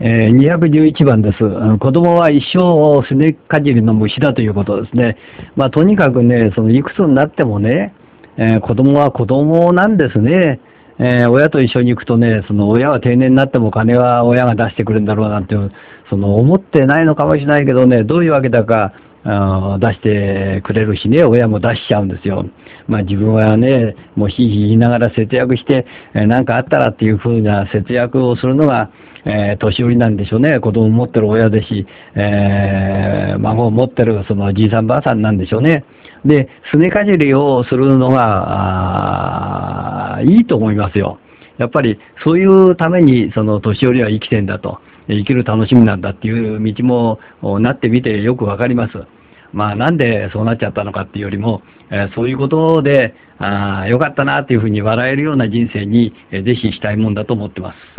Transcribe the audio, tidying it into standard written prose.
211番です。子供は一生すねかじりの虫だということですね。まあ、とにかくね、そのいくつになってもね、子供は子供なんですね。親と一緒に行くとね、その親は定年になっても金は親が出してくるんだろうなんていう、その思ってないのかもしれないけどね、どういうわけだか、出してくれるしね、親も出しちゃうんですよ。まあ自分はね、もうひいひい言いながら節約して、何かあったらっていうふうな節約をするのが、年寄りなんでしょうね。子供を持ってる親ですし、孫を持ってるそのじいさんばあさんなんでしょうね。で、すねかじりをするのが、いいと思いますよ。やっぱりそういうためにその年寄りは生きてんだと、生きる楽しみなんだっていう道もなってみてよくわかります。まあなんでそうなっちゃったのかっていうよりも、そういうことで、よかったなっていうふうに笑えるような人生に、ぜひしたいもんだと思ってます。